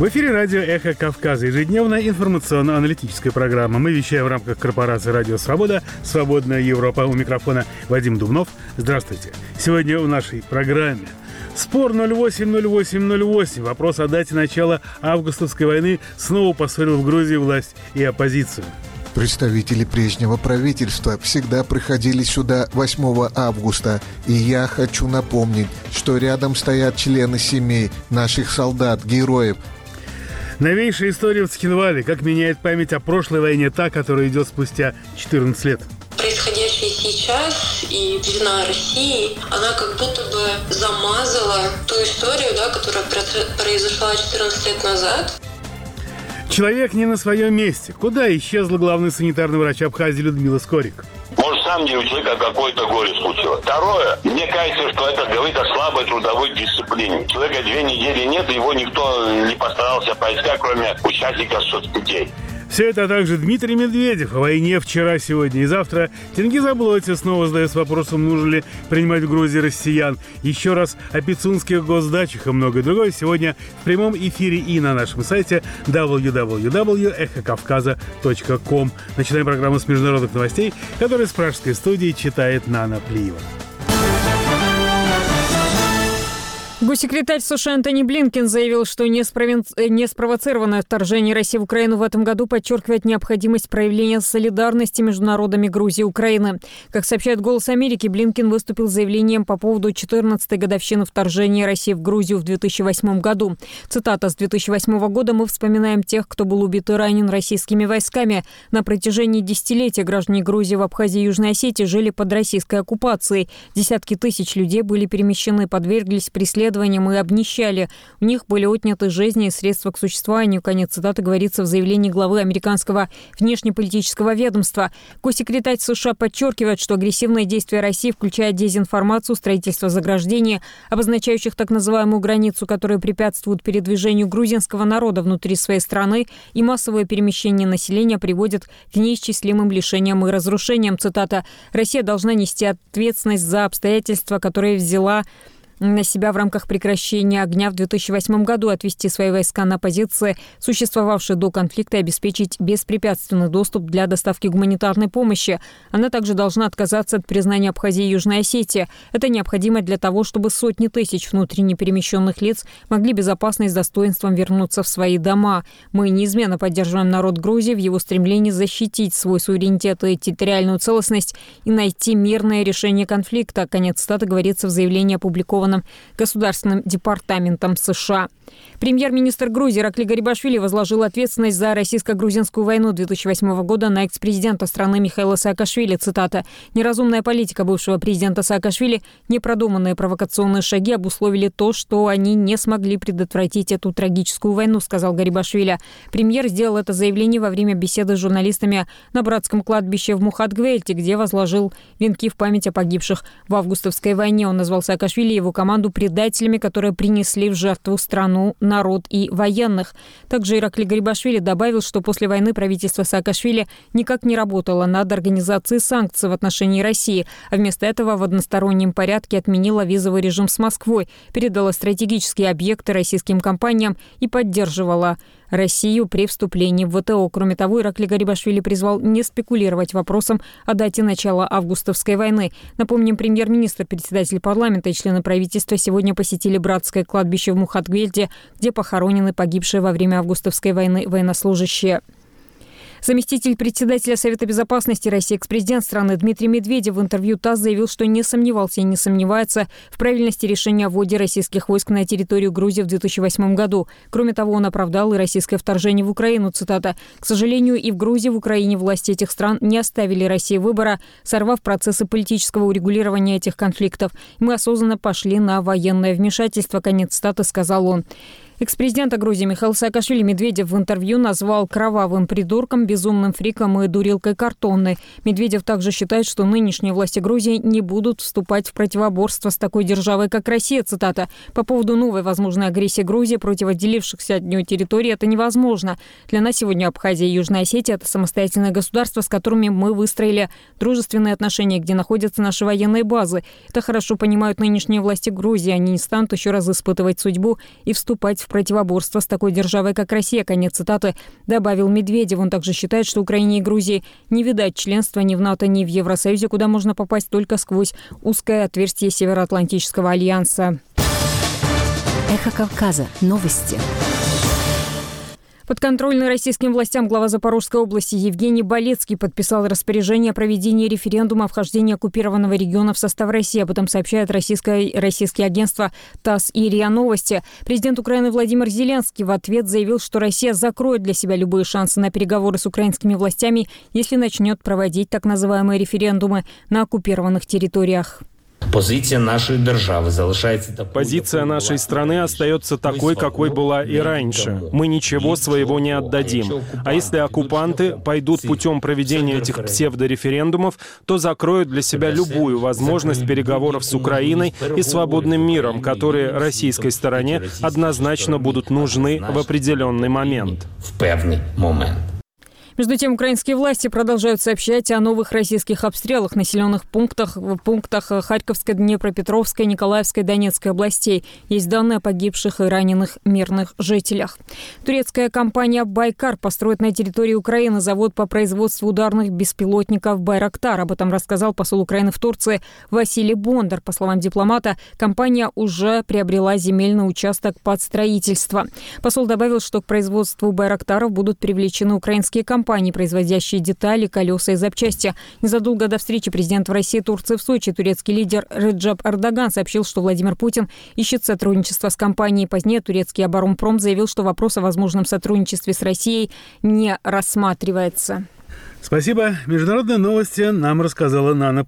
В эфире радио «Эхо Кавказа», ежедневная информационно-аналитическая программа. Мы вещаем в рамках корпорации «Радио Свобода», «Свободная Европа». У микрофона Вадим Дубнов. Здравствуйте. Сегодня в нашей программе спор 08-08-08. Вопрос о дате начала августовской войны снова поссорил в Грузии власть и оппозицию. Представители прежнего правительства всегда приходили сюда 8 августа, и я хочу напомнить, что рядом стоят члены семей наших солдат, героев. Новейшая история в Цхинвале. Как меняет память о прошлой войне та, которая идет спустя 14 лет. Происходящее сейчас и вина России, она как будто бы замазала ту историю, которая произошла 14 лет назад. Человек не на своем месте. Куда исчезла главный санитарный врач Абхазии Людмила Скорик? Может, сам деле у человека какое-то горе случилось. Второе, мне кажется, что это говорит о слабой трудовой дисциплине. Человека 2 недели нет, его никто не постарался поискать, кроме участников соцсетей. Все это, а также Дмитрий Медведев о войне вчера, сегодня и завтра. Тенгиз Аблоти снова задается вопросом, нужно ли принимать в Грузии россиян. Еще раз о пицунских госдачах и многое другое сегодня в прямом эфире и на нашем сайте www.эхокавказа.ком. Начинаем программу с международных новостей, которую с пражской студии читает Нана Плиева. Госсекретарь США Антони Блинкен заявил, что неспровоцированное вторжение России в Украину в этом году подчеркивает необходимость проявления солидарности между народами Грузии и Украины. Как сообщает «Голос Америки», Блинкен выступил с заявлением по поводу 14-й годовщины вторжения России в Грузию в 2008 году. Цитата: «С 2008 года мы вспоминаем тех, кто был убит и ранен российскими войсками. На протяжении десятилетия граждане Грузии в Абхазии и Южной Осетии жили под российской оккупацией. Десятки тысяч людей были перемещены, подверглись преследованиям и обнищали. У них были отняты жизни и средства к существованию». Конец цитаты говорится в заявлении главы американского внешнеполитического ведомства. Госсекретарь США подчеркивает, что агрессивные действия России, включая дезинформацию, строительство заграждений, обозначающих так называемую границу, которые препятствуют передвижению грузинского народа внутри своей страны, и массовое перемещение населения приводят к неисчислимым лишениям и разрушениям. Цитата: «Россия должна нести ответственность за обстоятельства, которые взяла на себя в рамках прекращения огня в 2008 году, отвести свои войска на позиции, существовавшие до конфликта, и обеспечить беспрепятственный доступ для доставки гуманитарной помощи. Она также должна отказаться от признания Абхазии и Южной Осетии. Это необходимо для того, чтобы сотни тысяч внутренне перемещенных лиц могли безопасно и с достоинством вернуться в свои дома. Мы неизменно поддерживаем народ Грузии в его стремлении защитить свой суверенитет и территориальную целостность и найти мирное решение конфликта». Конец цитаты говорится в заявлении, опубликованном Государственным департаментом США. Премьер-министр Грузии Иракли Гарибашвили возложил ответственность за российско-грузинскую войну 2008 года на экс-президента страны Михаила Саакашвили. Цитата: «Неразумная политика бывшего президента Саакашвили, непродуманные провокационные шаги обусловили то, что они не смогли предотвратить эту трагическую войну», сказал Гарибашвили. Премьер сделал это заявление во время беседы с журналистами на братском кладбище в Мухатгвельте, где возложил венки в память о погибших в августовской войне. Он назвал Саакашвили и его команду предателями, которые принесли в жертву страну, народ и военных. Также Иракли Гарибашвили добавил, что после войны правительство Саакашвили никак не работало над организацией санкций в отношении России, а вместо этого в одностороннем порядке отменило визовый режим с Москвой, передала стратегические объекты российским компаниям и поддерживала Россию при вступлении в ВТО. Кроме того, Иракли Гарибашвили призвал не спекулировать вопросом о дате начала августовской войны. Напомним, премьер-министр, председатель парламента и члены правительства сегодня посетили братское кладбище в Мухатгвельте, где похоронены погибшие во время августовской войны военнослужащие. Заместитель председателя Совета безопасности России, экс-президент страны Дмитрий Медведев в интервью ТАСС заявил, что не сомневался и не сомневается в правильности решения о вводе российских войск на территорию Грузии в 2008 году. Кроме того, он оправдал и российское вторжение в Украину. Цитата: «К сожалению, и в Грузии, и в Украине власти этих стран не оставили России выбора, сорвав процессы политического урегулирования этих конфликтов. Мы осознанно пошли на военное вмешательство». Конец цитаты, сказал он. Экс-президента Грузии Михаил Саакашвили Медведев в интервью назвал кровавым придурком, безумным фриком и дурилкой картонной. Медведев также считает, что нынешние власти Грузии не будут вступать в противоборство с такой державой, как Россия. Цитата: «По поводу новой возможной агрессии Грузии против отделившихся от нее территорий это невозможно. Для нас сегодня Абхазия и Южная Осетия – это самостоятельное государство, с которыми мы выстроили дружественные отношения, где находятся наши военные базы. Это хорошо понимают нынешние власти Грузии. Они не станут еще раз испытывать судьбу и вступать в противоборства с такой державой, как Россия. Конец цитаты, добавил Медведев. Он также считает, что Украине и Грузии не видать членства ни в НАТО, ни в Евросоюзе, куда можно попасть только сквозь узкое отверстие Североатлантического альянса. Эхо Кавказа. Новости. Подконтрольный российским властям глава Запорожской области Евгений Болецкий подписал распоряжение о проведении референдума о вхождении оккупированного региона в состав России. Об этом сообщает российские агентства ТАСС и РИА Новости. Президент Украины Владимир Зеленский в ответ заявил, что Россия закроет для себя любые шансы на переговоры с украинскими властями, если начнет проводить так называемые референдумы на оккупированных территориях. Позиция нашей страны остается такой, какой была и раньше. Мы ничего своего не отдадим. А если оккупанты пойдут путем проведения этих псевдореферендумов, то закроют для себя любую возможность переговоров с Украиной и свободным миром, которые российской стороне однозначно будут нужны в определенный момент. Между тем, украинские власти продолжают сообщать о новых российских обстрелах в населенных пунктах Харьковской, Днепропетровской, Николаевской, Донецкой областей. Есть данные о погибших и раненых мирных жителях. Турецкая компания «Байкар» построит на территории Украины завод по производству ударных беспилотников «Байрактар». Об этом рассказал посол Украины в Турции Василий Бондар. По словам дипломата, компания уже приобрела земельный участок под строительство. Посол добавил, что к производству «Байрактаров» будут привлечены украинские компании, производящие детали, колеса и запчасти. Незадолго до встречи президента России и Турции в Сочи турецкий лидер Реджеп Эрдоган сообщил, что Владимир Путин ищет сотрудничество с компанией. Позднее турецкий Оборонпром заявил, что вопрос о возможном сотрудничестве с Россией не рассматривается. Спасибо. Международные новости нам рассказала Нана